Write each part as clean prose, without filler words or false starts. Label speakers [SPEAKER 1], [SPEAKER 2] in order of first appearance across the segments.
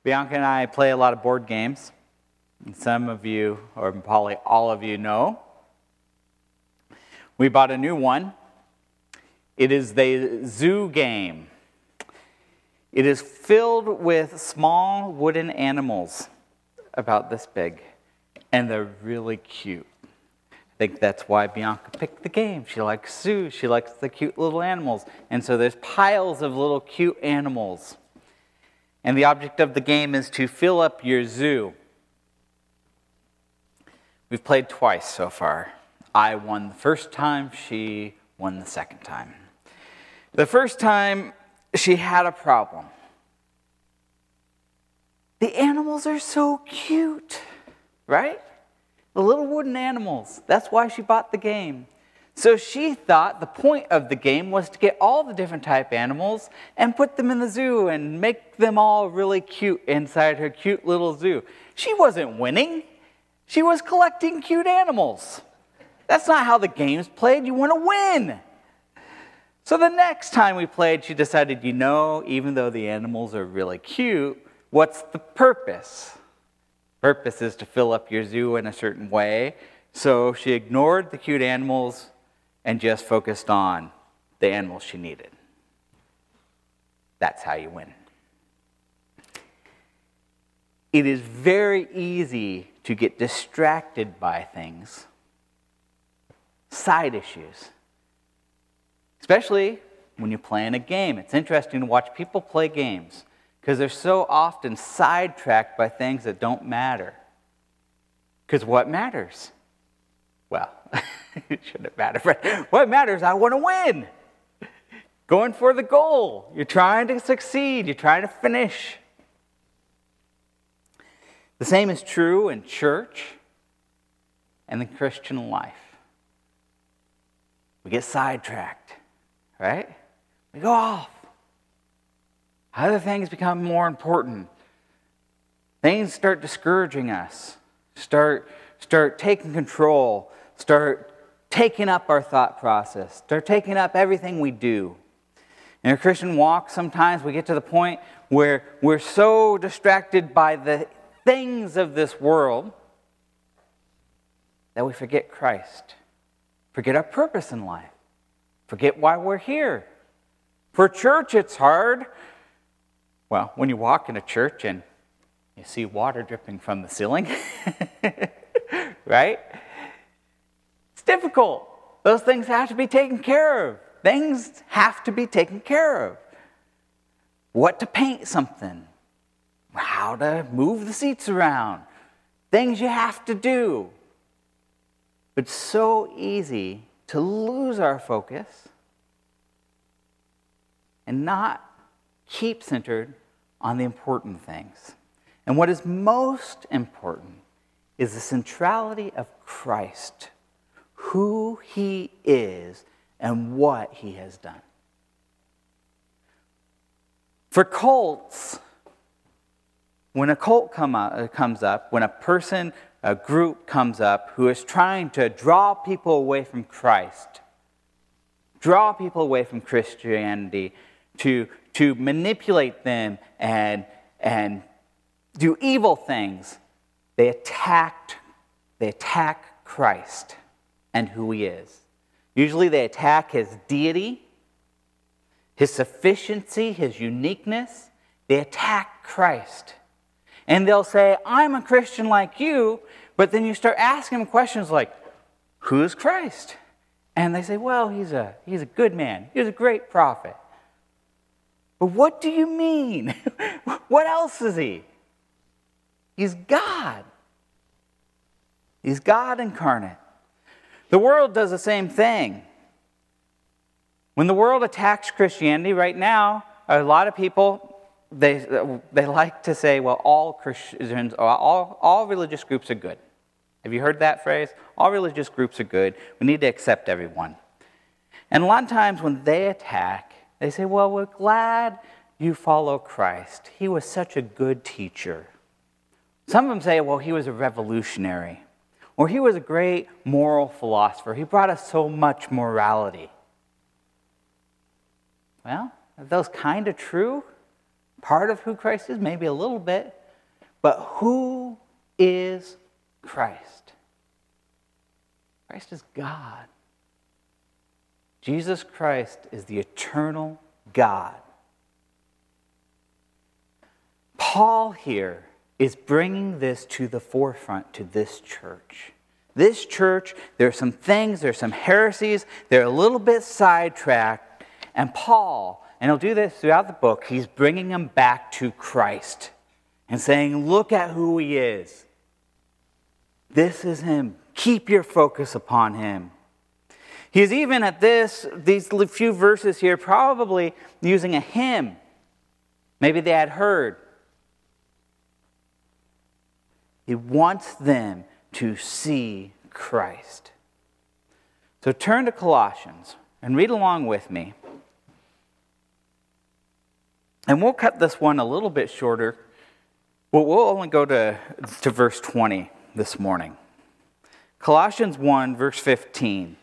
[SPEAKER 1] Bianca and I play a lot of board games. And some of you, or probably all of you, know. We bought a new one. It is the zoo game. It is filled with small wooden animals about this big, and they're really cute. I think that's why Bianca picked the game. She likes zoos. She likes the cute little animals. And so there's piles of little cute animals. And the object of the game is to fill up your zoo. We've played twice so far. I won the first time. She won the second time. The first time, she had a problem. The animals are so cute, right? The little wooden animals. That's why she bought the game. So she thought the point of the game was to get all the different type animals and put them in the zoo and make them all really cute inside her cute little zoo. She wasn't winning. She was collecting cute animals. That's not how the game's played. You want to win. So the next time we played, she decided, even though the animals are really cute, what's the purpose? Purpose is to fill up your zoo in a certain way. So she ignored the cute animals and just focused on the animals she needed. That's how you win. It is very easy to get distracted by things, side issues, especially when you're playing a game. It's interesting to watch people play games, because they're so often sidetracked by things that don't matter. Because what matters? Well, it shouldn't matter, but what matters, I want to win. Going for the goal. You're trying to succeed. You're trying to finish. The same is true in church and the Christian life. We get sidetracked, right? We go off. Other things become more important. Things start discouraging us. Start taking control. Start taking up our thought process. Start taking up everything we do. In our Christian walk, sometimes we get to the point where we're so distracted by the things of this world that we forget Christ. Forget our purpose in life. Forget why we're here. For church, it's hard. Well, when you walk in a church and you see water dripping from the ceiling, right? It's difficult. Those things have to be taken care of. Things have to be taken care of. What to paint something. How to move the seats around. Things you have to do. But it's so easy to lose our focus and not keep centered on the important things. And what is most important is the centrality of Christ, who He is and what He has done. For cults, when a cult comes up, when a group comes up who is trying to draw people away from Christ, draw people away from Christianity, to manipulate them and do evil things, they attack Christ and who He is. Usually they attack His deity, His sufficiency, His uniqueness. They attack Christ. And they'll say, I'm a Christian like you, but then you start asking them questions like, who is Christ? And they say, well, he's a good man. He's a great prophet. But what do you mean? What else is He? He's God. He's God incarnate. The world does the same thing. When the world attacks Christianity right now, a lot of people, they like to say, well, all Christians, all religious groups are good. Have you heard that phrase? All religious groups are good. We need to accept everyone. And a lot of times when they attack, they say, well, we're glad you follow Christ. He was such a good teacher. Some of them say, well, he was a revolutionary. Or he was a great moral philosopher. He brought us so much morality. Well, are those kind of true? part of who Christ is, maybe a little bit. But who is Christ? Christ is God. Jesus Christ is the eternal God. Paul here is bringing this to the forefront to this church. This church, there are some things, there are some heresies, they're a little bit sidetracked. And Paul, and he'll do this throughout the book, he's bringing them back to Christ and saying, look at who he is. This is him. Keep your focus upon him. He's even at these few verses here, probably using a hymn. Maybe they had heard. He wants them to see Christ. So turn to Colossians and read along with me. And we'll cut this one a little bit shorter. We'll only go to verse 20 this morning. Colossians 1, verse 15.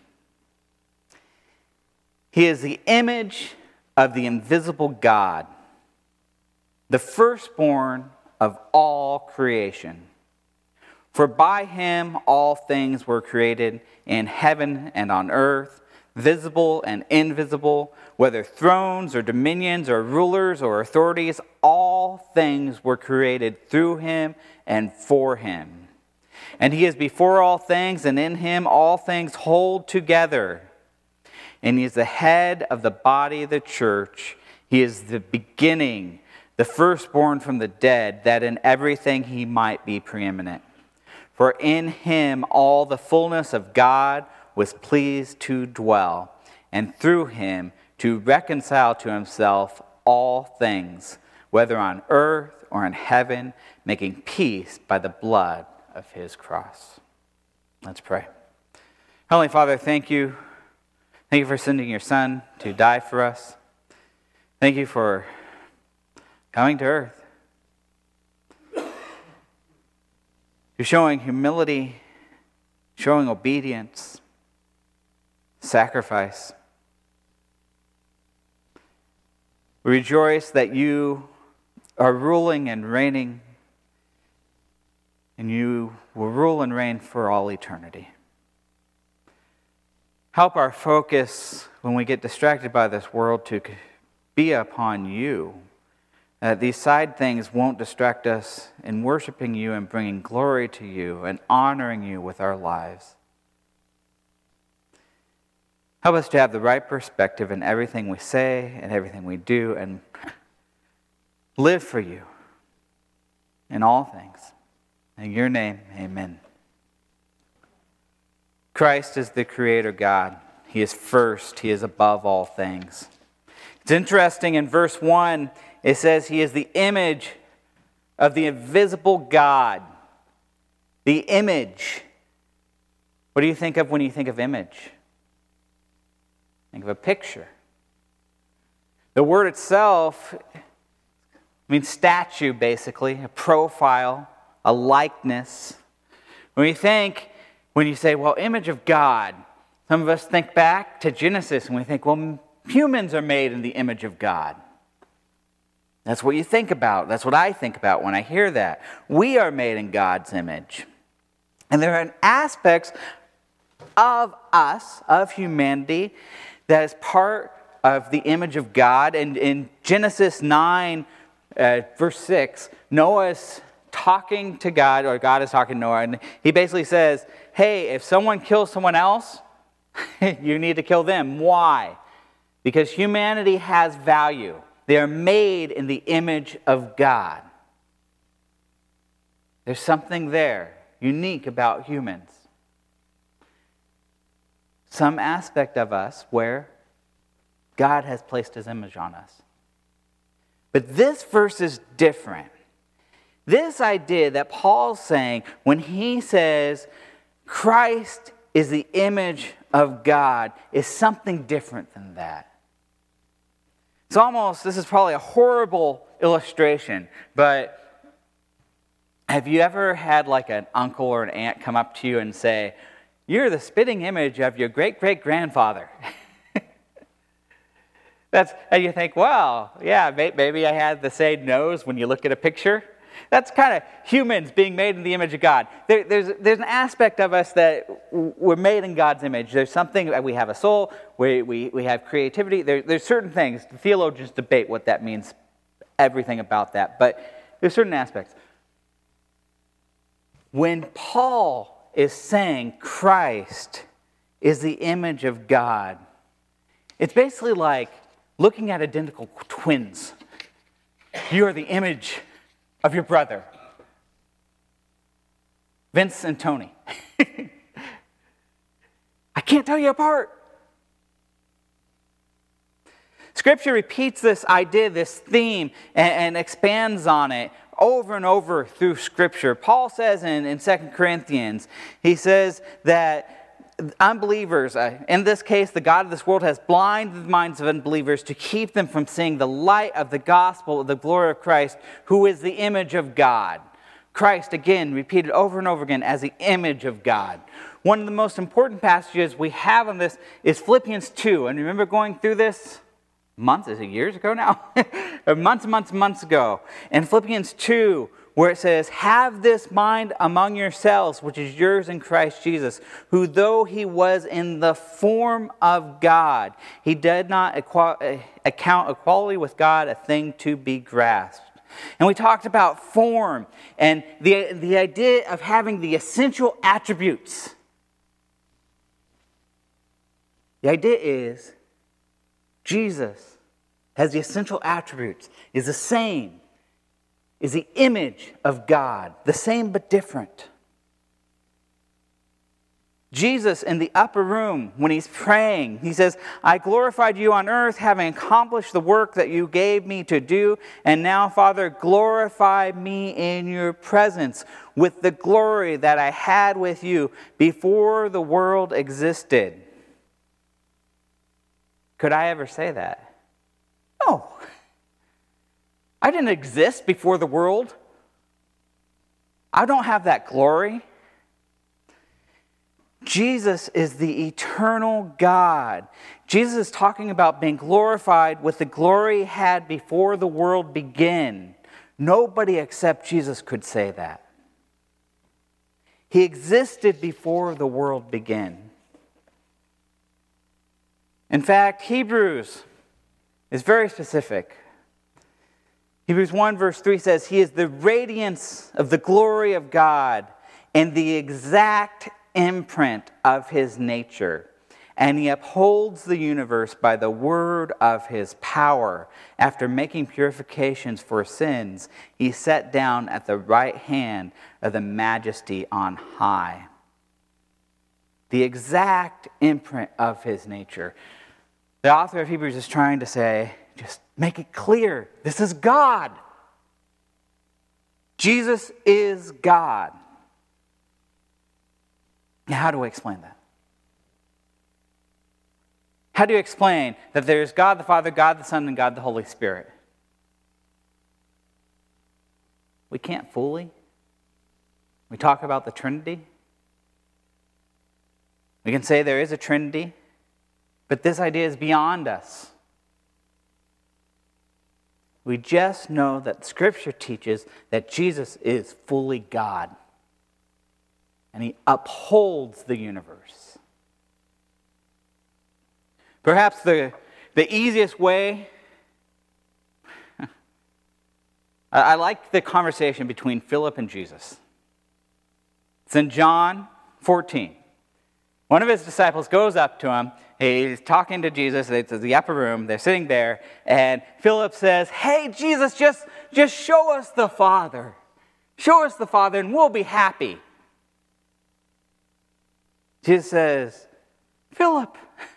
[SPEAKER 1] He is the image of the invisible God, the firstborn of all creation. For by him all things were created in heaven and on earth, visible and invisible, whether thrones or dominions or rulers or authorities, all things were created through him and for him. And he is before all things, and in him all things hold together. And he is the head of the body of the church. He is the beginning, the firstborn from the dead, that in everything he might be preeminent. For in him all the fullness of God was pleased to dwell, and through him to reconcile to himself all things, whether on earth or in heaven, making peace by the blood of his cross. Let's pray. Heavenly Father, thank you. Thank you for sending your Son to die for us. Thank you for coming to earth. You're showing humility, showing obedience, sacrifice. We rejoice that you are ruling and reigning, and you will rule and reign for all eternity. Help our focus when we get distracted by this world to be upon you. These side things won't distract us in worshiping you and bringing glory to you and honoring you with our lives. Help us to have the right perspective in everything we say and everything we do and live for you in all things. In your name, amen. Christ is the Creator God. He is first. He is above all things. It's interesting, in verse 1, it says He is the image of the invisible God. The image. What do you think of when you think of image? Think of a picture. The word itself means statue, basically, a profile, a likeness. When you say, well, image of God, some of us think back to Genesis and we think, well, humans are made in the image of God. That's what you think about. That's what I think about when I hear that. We are made in God's image. And there are aspects of us, of humanity, that is part of the image of God. And in Genesis 9, verse 6, Noah's talking to God, or God is talking to Noah, and he basically says, hey, if someone kills someone else, you need to kill them. Why? Because humanity has value. They are made in the image of God. There's something there, unique about humans. Some aspect of us where God has placed His image on us. But this verse is different. This idea that Paul's saying when he says Christ is the image of God is something different than that. This is probably a horrible illustration, but have you ever had like an uncle or an aunt come up to you and say, you're the spitting image of your great-great-grandfather? And you think, well, yeah, maybe I had the same nose when you look at a picture. That's kind of humans being made in the image of God. There's an aspect of us that we're made in God's image. There's something, we have a soul, we have creativity. There's certain things. The theologians debate what that means, everything about that. But there's certain aspects. When Paul is saying Christ is the image of God, it's basically like looking at identical twins. You are the image of your brother, Vince and Tony. I can't tell you apart. Scripture repeats this idea, this theme, and expands on it over and over through Scripture. Paul says in 2 Corinthians, he says that unbelievers, in this case, the God of this world has blinded the minds of unbelievers to keep them from seeing the light of the gospel of the glory of Christ, who is the image of God. Christ, again, repeated over and over again as the image of God. One of the most important passages we have on this is Philippians 2. And remember going through this months, is it years ago now? months ago. In Philippians 2, where it says, have this mind among yourselves, which is yours in Christ Jesus, who though he was in the form of God, he did not account equality with God a thing to be grasped. And we talked about form and the idea of having the essential attributes. The idea is Jesus has the essential attributes, is the same, is the image of God, the same but different. Jesus in the upper room, when he's praying, he says, I glorified you on earth, having accomplished the work that you gave me to do. And now, Father, glorify me in your presence with the glory that I had with you before the world existed. Could I ever say that? No. I didn't exist before the world. I don't have that glory. Jesus is the eternal God. Jesus is talking about being glorified with the glory he had before the world began. Nobody except Jesus could say that. He existed before the world began. In fact, Hebrews is very specific. Hebrews 1 verse 3 says, he is the radiance of the glory of God and the exact imprint of his nature. And he upholds the universe by the word of his power. After making purifications for sins, he sat down at the right hand of the majesty on high. The exact imprint of his nature. The author of Hebrews is trying to say, just make it clear, this is God. Jesus is God. Now, how do we explain that? How do you explain that there is God the Father, God the Son, and God the Holy Spirit? We can't fully. We talk about the Trinity. We can say there is a Trinity, but this idea is beyond us. We just know that Scripture teaches that Jesus is fully God. And he upholds the universe. Perhaps the easiest way, I like the conversation between Philip and Jesus. It's in John 14. One of his disciples goes up to him. He's talking to Jesus. It's the upper room. They're sitting there. And Philip says, hey, Jesus, just show us the Father. Show us the Father and we'll be happy. Jesus says, Philip,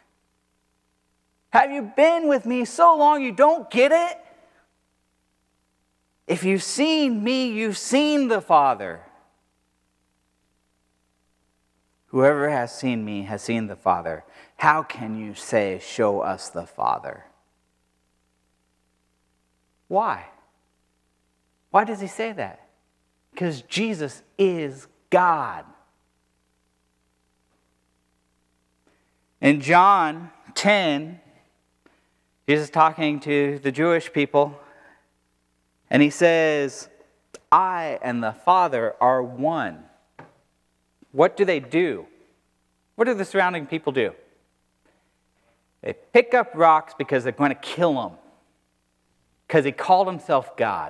[SPEAKER 1] have you been with me so long you don't get it? If you've seen me, you've seen the Father. Whoever has seen me has seen the Father. How can you say, show us the Father? Why? Why does he say that? Because Jesus is God. In John 10, Jesus is talking to the Jewish people, and he says, I and the Father are one. What do? What do the surrounding people do? They pick up rocks because they're going to kill him, because he called himself God.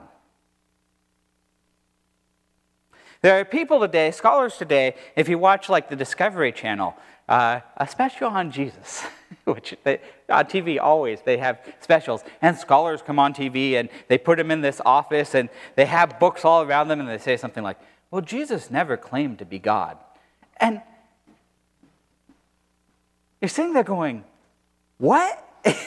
[SPEAKER 1] There are people today, scholars today, if you watch like the Discovery Channel, a special on Jesus, which on TV always they have specials, and scholars come on TV and they put them in this office and they have books all around them and they say something like, well, Jesus never claimed to be God. And you're sitting there going, what?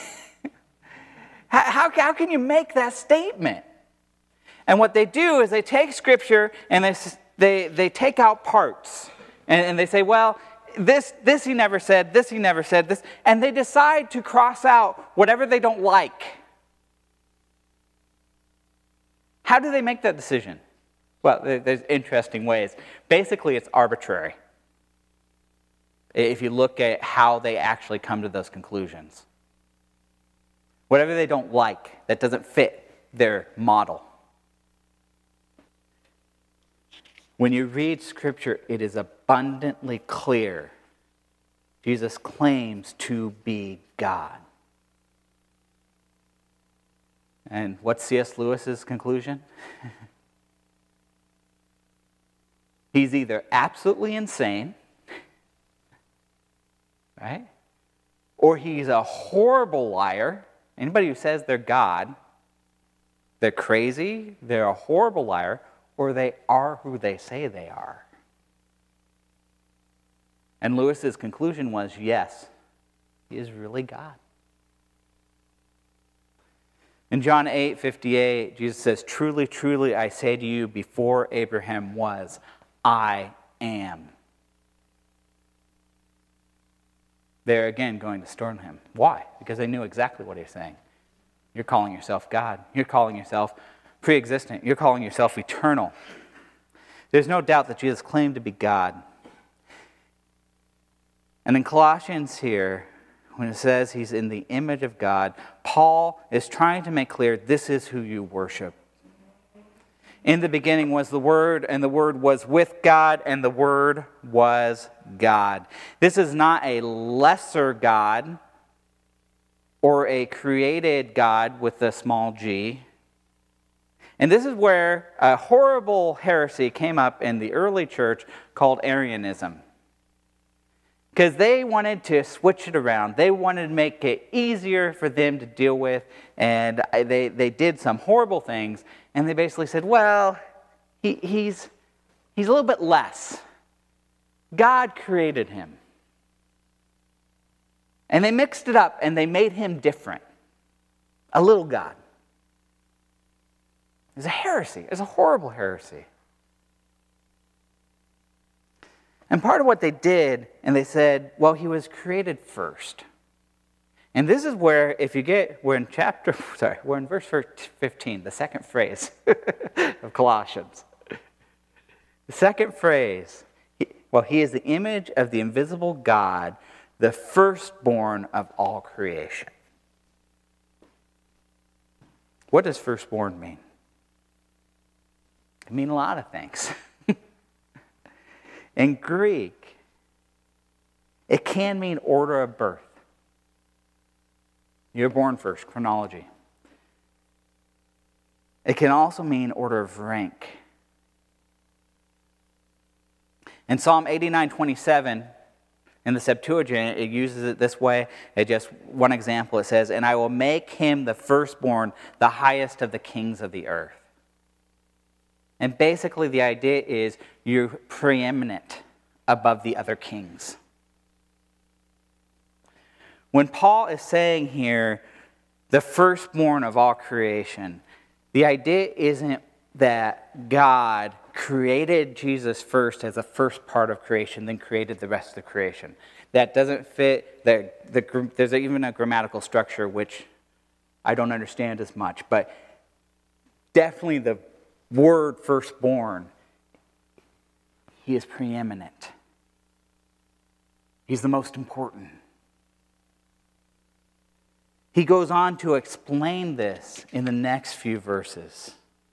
[SPEAKER 1] how can you make that statement? And what they do is they take Scripture and they take out parts. And they say, well, this he never said, this he never said, this. And they decide to cross out whatever they don't like. How do they make that decision? Well, there's interesting ways. Basically, it's arbitrary, if you look at how they actually come to those conclusions. Whatever they don't like, that doesn't fit their model. When you read Scripture, it is abundantly clear Jesus claims to be God. And what's C.S. Lewis's conclusion? He's either absolutely insane, right? Or he's a horrible liar. Anybody who says they're God, they're crazy, they're a horrible liar, or they are who they say they are. And Lewis's conclusion was, yes, he is really God. In John 8:58, Jesus says, truly, truly, I say to you, before Abraham was, I am. They're again going to stone him. Why? Because they knew exactly what he was saying. You're calling yourself God. You're calling yourself pre-existent. You're calling yourself eternal. There's no doubt that Jesus claimed to be God. And in Colossians here, when it says he's in the image of God, Paul is trying to make clear this is who you worship. In the beginning was the Word, and the Word was with God, and the Word was God. This is not a lesser God or a created God with a small g. And this is where a horrible heresy came up in the early church called Arianism. Because they wanted to switch it around. They wanted to make it easier for them to deal with. And they did some horrible things. And they basically said, well, he's a little bit less. God created him. And they mixed it up and they made him different. A little God. It's a heresy. It's a horrible heresy. And part of what they did, and they said, well, he was created first. And this is where, we're in verse 15, the second phrase of Colossians. The second phrase, he is the image of the invisible God, the firstborn of all creation. What does firstborn mean? It can mean a lot of things. In Greek, it can mean order of birth. You're born first, chronology. It can also mean order of rank. In Psalm 89:27, in the Septuagint, it uses it this way. Just one example, it says, and I will make him the firstborn, the highest of the kings of the earth. And basically the idea is you're preeminent above the other kings. When Paul is saying here, the firstborn of all creation, the idea isn't that God created Jesus first as the first part of creation, then created the rest of the creation. That doesn't fit. There's even a grammatical structure which I don't understand as much, but definitely the word firstborn, he is preeminent. He's the most important. He goes on to explain this in the next few verses.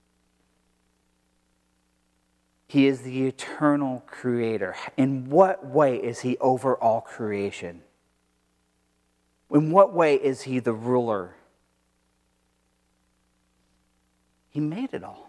[SPEAKER 1] He is the eternal creator. In what way is he over all creation? In what way is he the ruler? He made it all.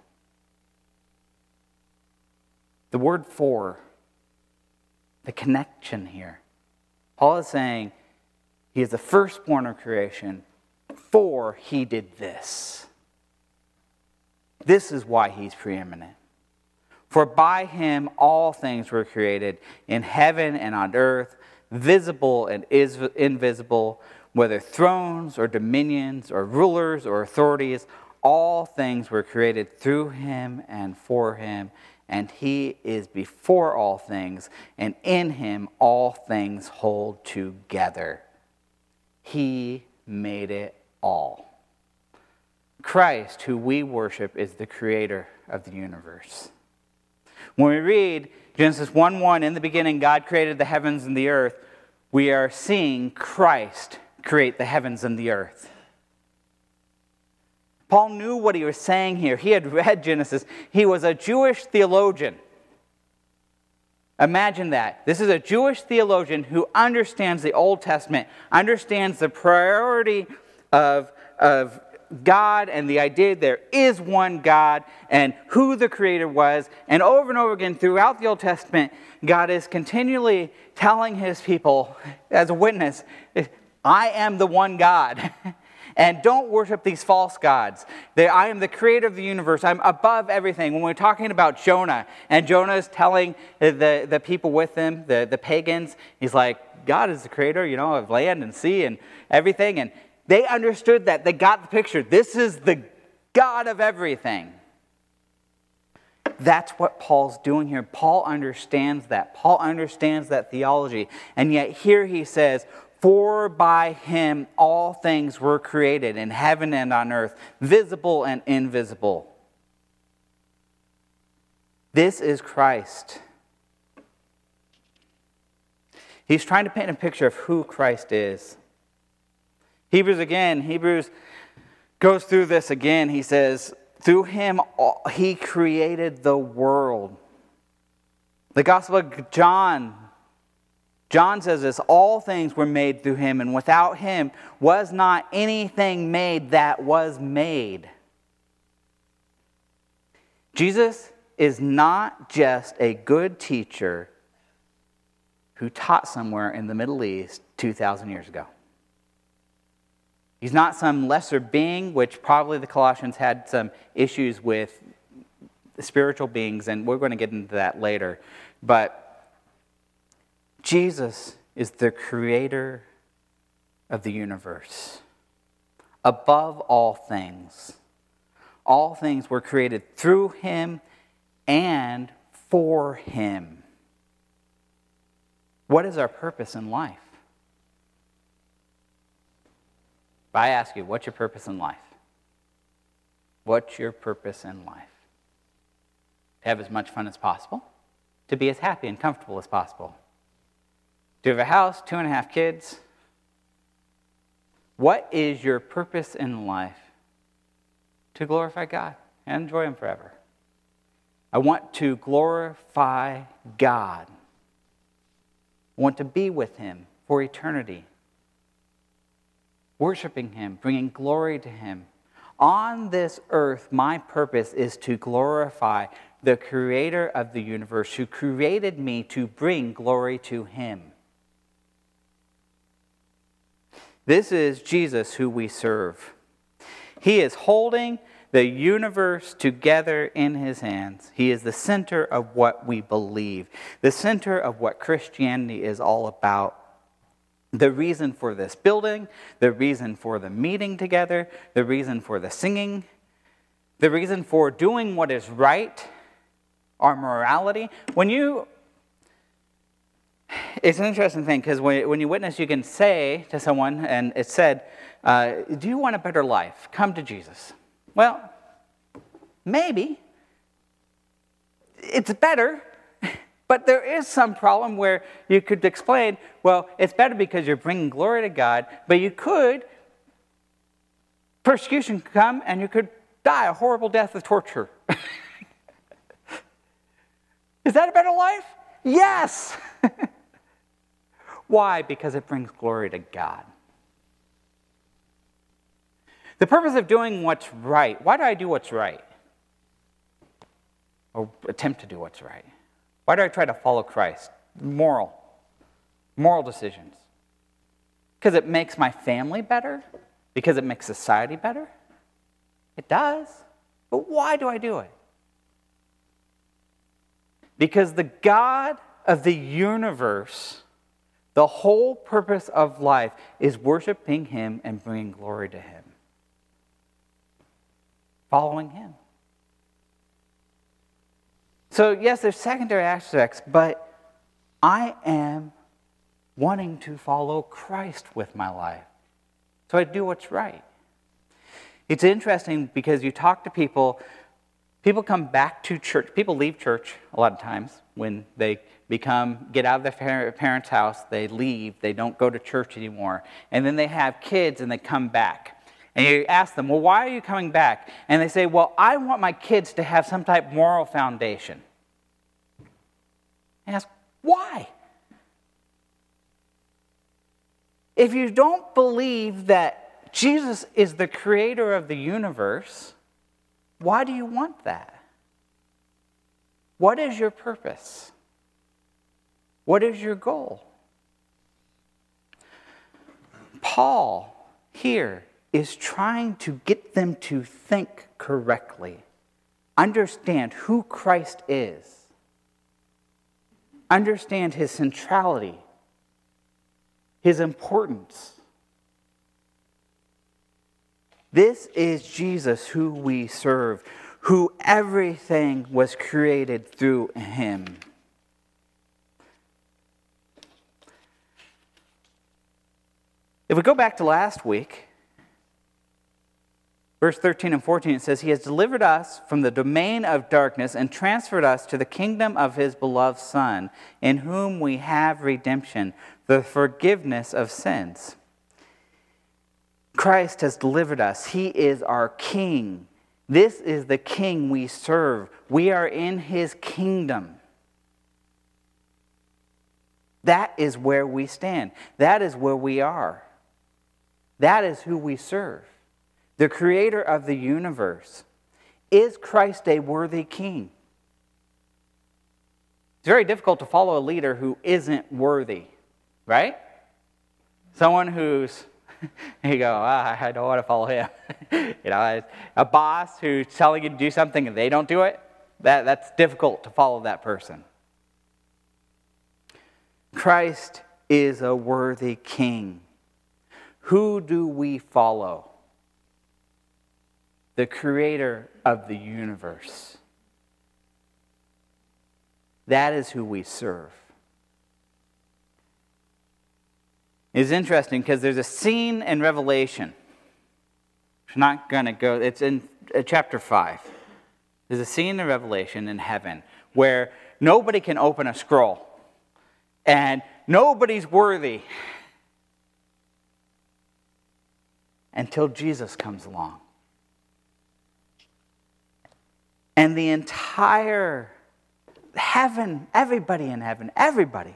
[SPEAKER 1] The word "for," the connection here. Paul is saying he is the firstborn of creation, for he did this. This is why he's preeminent. For by him all things were created, in heaven and on earth, visible and invisible, whether thrones or dominions or rulers or authorities, all things were created through him and for him, and he is before all things, and in him all things hold together. He made it all. Christ, who we worship, is the creator of the universe. When we read Genesis 1:1, in the beginning God created the heavens and the earth, we are seeing Christ create the heavens and the earth. Paul knew what he was saying here. He had read Genesis. He was a Jewish theologian. Imagine that. This is a Jewish theologian who understands the Old Testament, understands the priority of God and the idea there is one God and who the Creator was. And over again throughout the Old Testament, God is continually telling his people as a witness, I am the one God. And don't worship these false gods. I am the creator of the universe. I'm above everything. When we're talking about Jonah, and Jonah is telling the people with him, the pagans, he's like, God is the creator, of land and sea and everything. And they understood that. They got the picture. This is the God of everything. That's what Paul's doing here. Paul understands that. Paul understands that theology. And yet here he says, for by him all things were created in heaven and on earth, visible and invisible. This is Christ. He's trying to paint a picture of who Christ is. Hebrews goes through this again. He says, through him he created the world. The Gospel of John says this, all things were made through him, and without him was not anything made that was made. Jesus is not just a good teacher who taught somewhere in the Middle East 2,000 years ago. He's not some lesser being, which probably the Colossians had some issues with spiritual beings, and we're going to get into that later. But Jesus is the creator of the universe. Above all things were created through him and for him. What is our purpose in life? If I ask you, what's your purpose in life? What's your purpose in life? To have as much fun as possible? To be as happy and comfortable as possible? To have a house, 2.5 kids? What is your purpose in life? To glorify God and enjoy him forever. I want to glorify God. I want to be with him for eternity. Worshiping him, bringing glory to him. On this earth, my purpose is to glorify the creator of the universe who created me to bring glory to him. This is Jesus who we serve. He is holding the universe together in his hands. He is the center of what we believe, the center of what Christianity is all about. The reason for this building, the reason for the meeting together, the reason for the singing, the reason for doing what is right, our morality. It's an interesting thing because when you witness, you can say to someone, and it said, do you want a better life? Come to Jesus. Well, maybe. It's better. But there is some problem where you could explain, well, it's better because you're bringing glory to God, but you could persecution could come and you could die a horrible death of torture. Is that a better life? Yes! Why? Because it brings glory to God. The purpose of doing what's right. Why do I do what's right? Or attempt to do what's right? Why do I try to follow Christ? Moral decisions. Because it makes my family better? Because it makes society better? It does. But why do I do it? Because the God of the universe, the whole purpose of life is worshiping Him and bringing glory to Him. Following Him. So yes, there's secondary aspects, but I am wanting to follow Christ with my life. So I do what's right. It's interesting because you talk to people come back to church. People leave church a lot of times when they get out of their parents' house, they leave, they don't go to church anymore. And then they have kids and they come back. And you ask them, well, why are you coming back? And they say, well, I want my kids to have some type of moral foundation. And ask, why? If you don't believe that Jesus is the creator of the universe, why do you want that? What is your purpose? What is your goal? Paul here is trying to get them to think correctly, understand who Christ is, understand His centrality, His importance. This is Jesus who we serve, who everything was created through Him. If we go back to last week, verse 13 and 14, it says, He has delivered us from the domain of darkness and transferred us to the kingdom of His beloved Son, in whom we have redemption, the forgiveness of sins. Christ has delivered us. He is our King. This is the King we serve. We are in His kingdom. That is where we stand. That is where we are. That is who we serve. The creator of the universe. Is Christ a worthy king? It's very difficult to follow a leader who isn't worthy, right? Someone who's, you go, I don't want to follow him. A boss who's telling you to do something and they don't do it, that's difficult to follow that person. Christ is a worthy king. Who do we follow? The creator of the universe. That is who we serve. It's interesting because there's a scene in Revelation. I'm not going to go, it's in chapter 5. There's a scene in Revelation in heaven where nobody can open a scroll and nobody's worthy until Jesus comes along. And the entire heaven, everybody in heaven, everybody.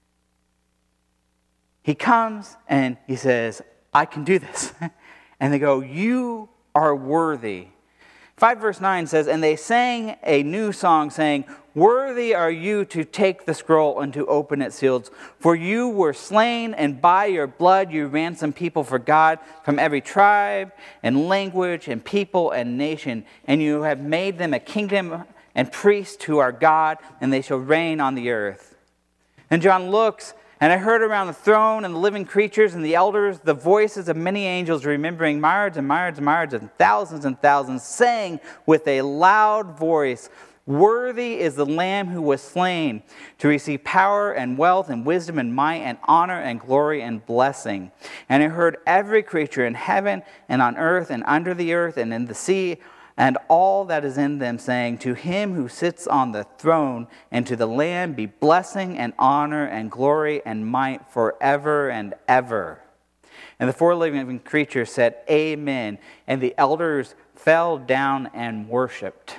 [SPEAKER 1] He comes and he says, I can do this. And they go, you are worthy. 5 verse 9 says, and they sang a new song saying, worthy are you to take the scroll and to open its seals. For you were slain, and by your blood you ransomed people for God from every tribe and language and people and nation. And you have made them a kingdom and priests to our God, and they shall reign on the earth. And John looks, and I heard around the throne and the living creatures and the elders the voices of many angels remembering myriads and myriads and myriads and thousands, saying with a loud voice, worthy is the Lamb who was slain to receive power and wealth and wisdom and might and honor and glory and blessing. And I heard every creature in heaven and on earth and under the earth and in the sea and all that is in them, saying, to him who sits on the throne and to the Lamb be blessing and honor and glory and might forever and ever. And the four living creatures said, Amen. And the elders fell down and worshipped.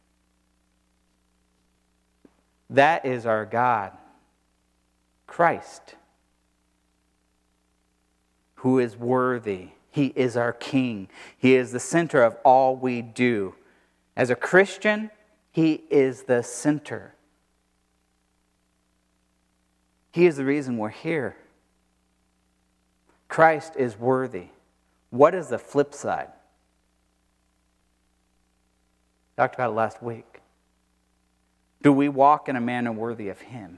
[SPEAKER 1] That is our God, Christ, who is worthy. He is our King. He is the center of all we do. As a Christian, He is the center. He is the reason we're here. Christ is worthy. What is the flip side? Talked about it last week. Do we walk in a manner worthy of Him?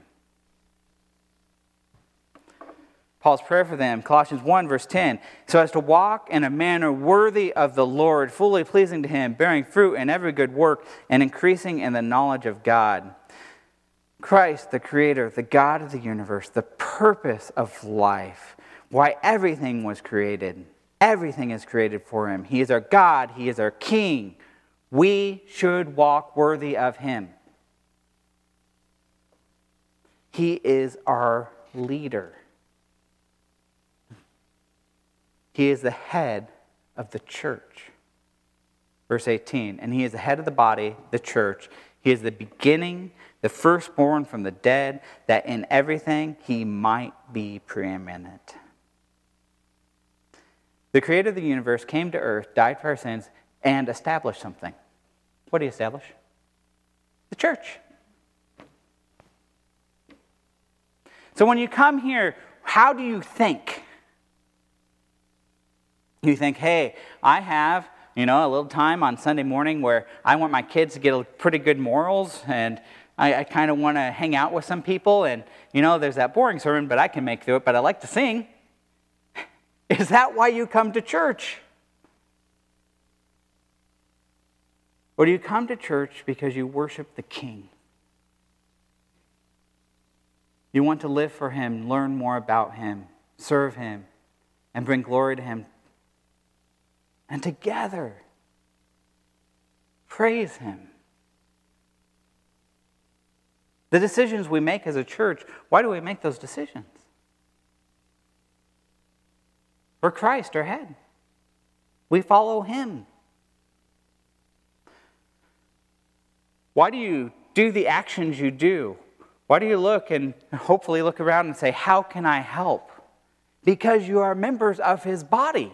[SPEAKER 1] Paul's prayer for them, Colossians 1, verse 10, so as to walk in a manner worthy of the Lord, fully pleasing to Him, bearing fruit in every good work, and increasing in the knowledge of God. Christ, the Creator, the God of the universe, the purpose of life, why everything was created. Everything is created for Him. He is our God. He is our King. We should walk worthy of Him. He is our leader. He is the head of the church. Verse 18, and He is the head of the body, the church. He is the beginning, the firstborn from the dead, that in everything He might be preeminent. The Creator of the universe came to earth, died for our sins, and established something. What did He establish? The church. So when you come here, how do you think? You think, hey, I have, a little time on Sunday morning where I want my kids to get pretty good morals, and I kind of want to hang out with some people, and, there's that boring sermon, but I can make through it, but I like to sing. Is that why you come to church? Or do you come to church because you worship the King? You want to live for Him, learn more about Him, serve Him, and bring glory to Him. And together, praise Him. The decisions we make as a church, why do we make those decisions? For Christ, our head. We follow Him. Why do you do the actions you do? Why do you look and hopefully look around and say, how can I help? Because you are members of His body.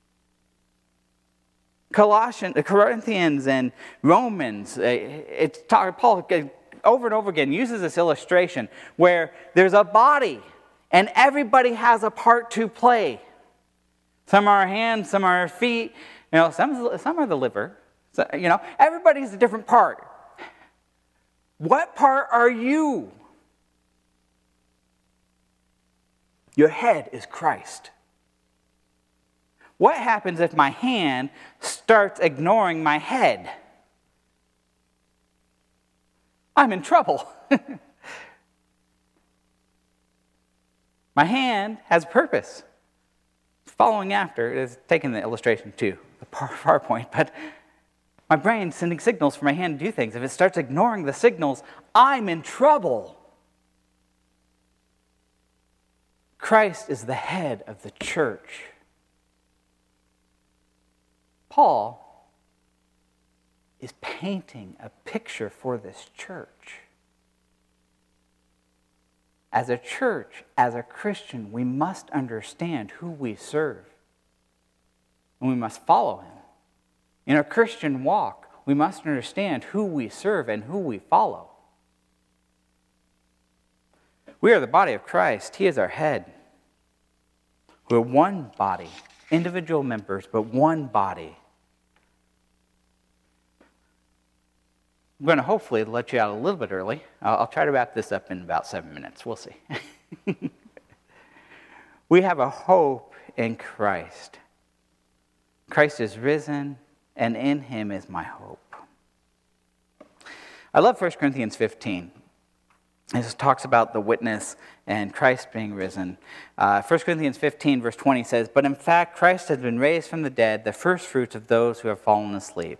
[SPEAKER 1] Corinthians and Romans, Paul over and over again uses this illustration where there's a body and everybody has a part to play. Some are our hands, some are our feet, some are the liver. So, everybody's a different part. What part are you? Your head is Christ. What happens if my hand starts ignoring my head? I'm in trouble. My hand has purpose. Following after is taking the illustration to the PowerPoint, but my brain's sending signals for my hand to do things. If it starts ignoring the signals, I'm in trouble. Christ is the head of the church. Paul is painting a picture for this church. As a church, as a Christian, we must understand who we serve. And we must follow Him. In our Christian walk, we must understand who we serve and who we follow. We are the body of Christ. He is our head. We're one body, individual members, but one body. I'm going to hopefully let you out a little bit early. I'll try to wrap this up in about 7 minutes. We'll see. We have a hope in Christ. Christ is risen, and in Him is my hope. I love 1 Corinthians 15. This talks about the witness and Christ being risen. 1 Corinthians 15, verse 20 says, but in fact, Christ has been raised from the dead, the first fruits of those who have fallen asleep.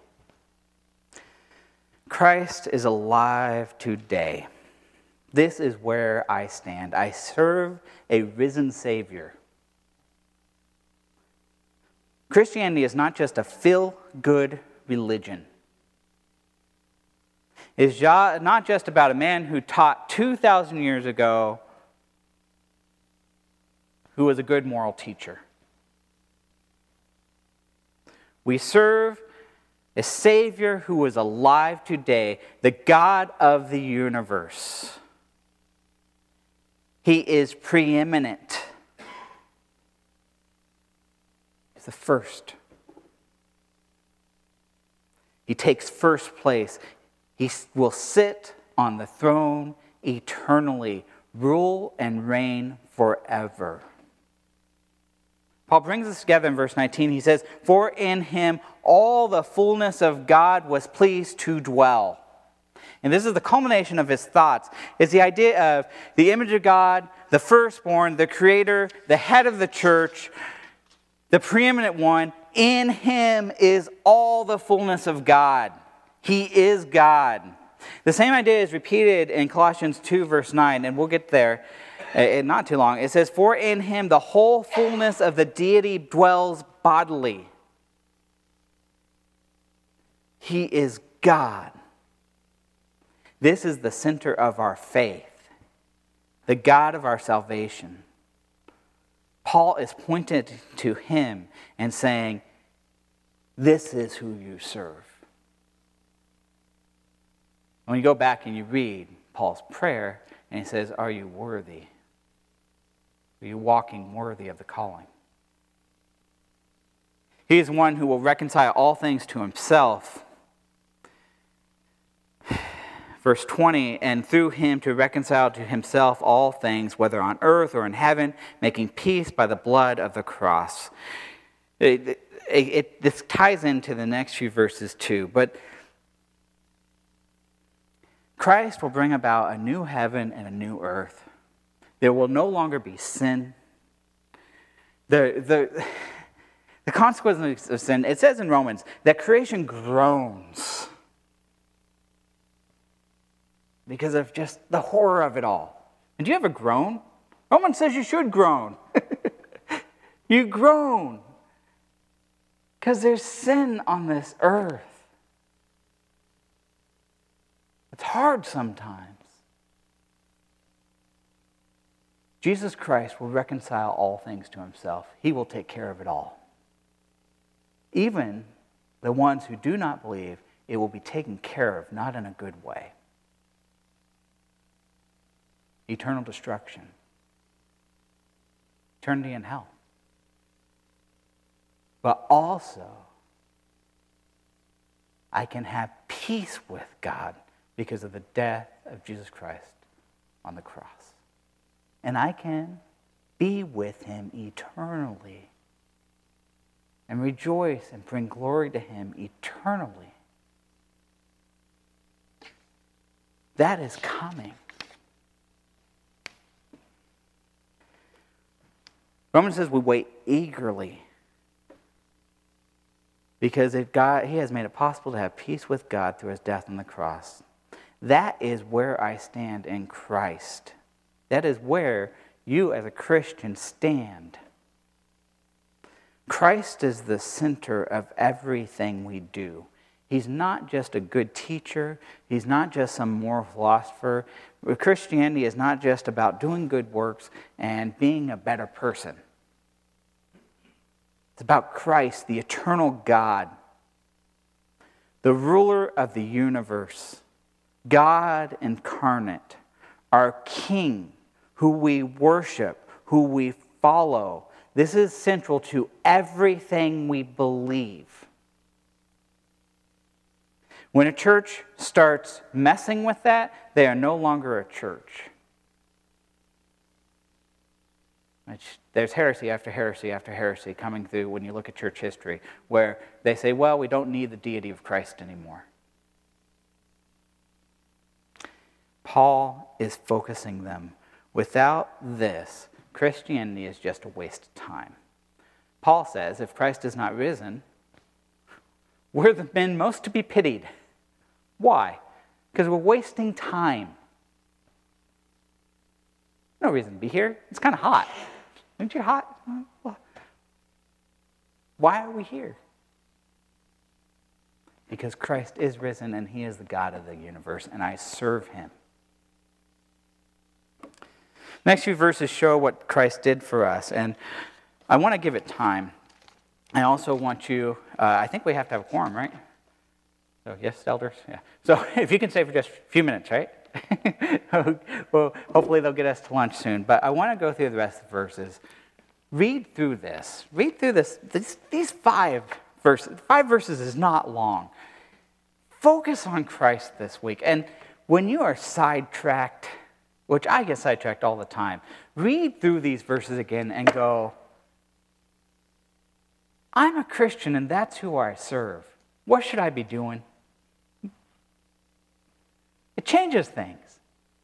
[SPEAKER 1] Christ is alive today. This is where I stand. I serve a risen Savior. Christianity is not just a feel-good religion. It's not just about a man who taught 2,000 years ago who was a good moral teacher. We serve a Savior who is alive today, the God of the universe. He is preeminent. He's the first. He takes first place. He will sit on the throne eternally, rule and reign forever. Paul brings this together in verse 19. He says, "For in him all the fullness of God was pleased to dwell." And this is the culmination of his thoughts. It's the idea of the image of God, the firstborn, the creator, the head of the church, the preeminent one. In him is all the fullness of God. He is God. The same idea is repeated in Colossians 2, verse 9, and we'll get there in not too long. It says, "For in him the whole fullness of the deity dwells bodily." He is God. This is the center of our faith, the God of our salvation. Paul is pointing to him and saying, this is who you serve. When you go back and you read Paul's prayer, and he says, are you worthy? Are you walking worthy of the calling? He is one who will reconcile all things to himself. Verse 20, and through him to reconcile to himself all things, whether on earth or in heaven, making peace by the blood of the cross. This ties into the next few verses too, but Christ will bring about a new heaven and a new earth. There will no longer be sin. The consequences of sin, it says in Romans that creation groans because of just the horror of it all. And do you ever groan? Romans says you should groan. You groan because there's sin on this earth. It's hard sometimes. Jesus Christ will reconcile all things to himself. He will take care of it all. Even the ones who do not believe, it will be taken care of, not in a good way. Eternal destruction. Eternity in hell. But also, I can have peace with God because of the death of Jesus Christ on the cross. And I can be with him eternally and rejoice and bring glory to him eternally. That is coming. Romans says we wait eagerly because if God, he has made it possible to have peace with God through his death on the cross. That is where I stand in Christ. That is where you as a Christian stand. Christ is the center of everything we do. He's not just a good teacher. He's not just some moral philosopher. Christianity is not just about doing good works and being a better person. It's about Christ, the eternal God, the ruler of the universe, God incarnate, our King, who we worship, who we follow. This is central to everything we believe. When a church starts messing with that, they are no longer a church. There's heresy after heresy after heresy coming through when you look at church history, where they say, well, we don't need the deity of Christ anymore. Paul is focusing them. Without this, Christianity is just a waste of time. Paul says, if Christ is not risen, we're the men most to be pitied. Why? Because we're wasting time. No reason to be here. It's kind of hot. Aren't you hot? Why are we here? Because Christ is risen and he is the God of the universe, and I serve him. Next few verses show what Christ did for us, and I want to give it time. I also want you, I think we have to have a quorum, right? So, yes, elders? Yeah. So, if you can stay for just a few minutes, right? Well, hopefully they'll get us to lunch soon. But I want to go through the rest of the verses. Read through this. Read through these 5 verses. 5 verses is not long. Focus on Christ this week. And when you are sidetracked, which I get sidetracked all the time, read through these verses again and go, I'm a Christian and that's who I serve. What should I be doing? It changes things.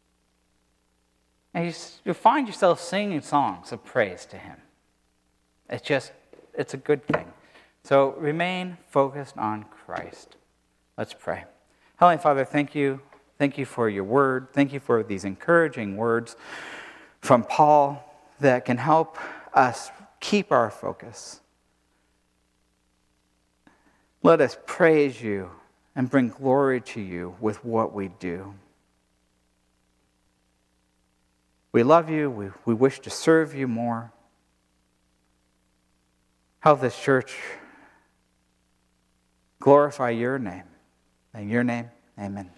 [SPEAKER 1] And you find yourself singing songs of praise to him. It's a good thing. So remain focused on Christ. Let's pray. Heavenly Father, thank you. Thank you for your word. Thank you for these encouraging words from Paul that can help us keep our focus. Let us praise you and bring glory to you with what we do. We love you. We wish to serve you more. Help this church glorify your name. In your name, amen.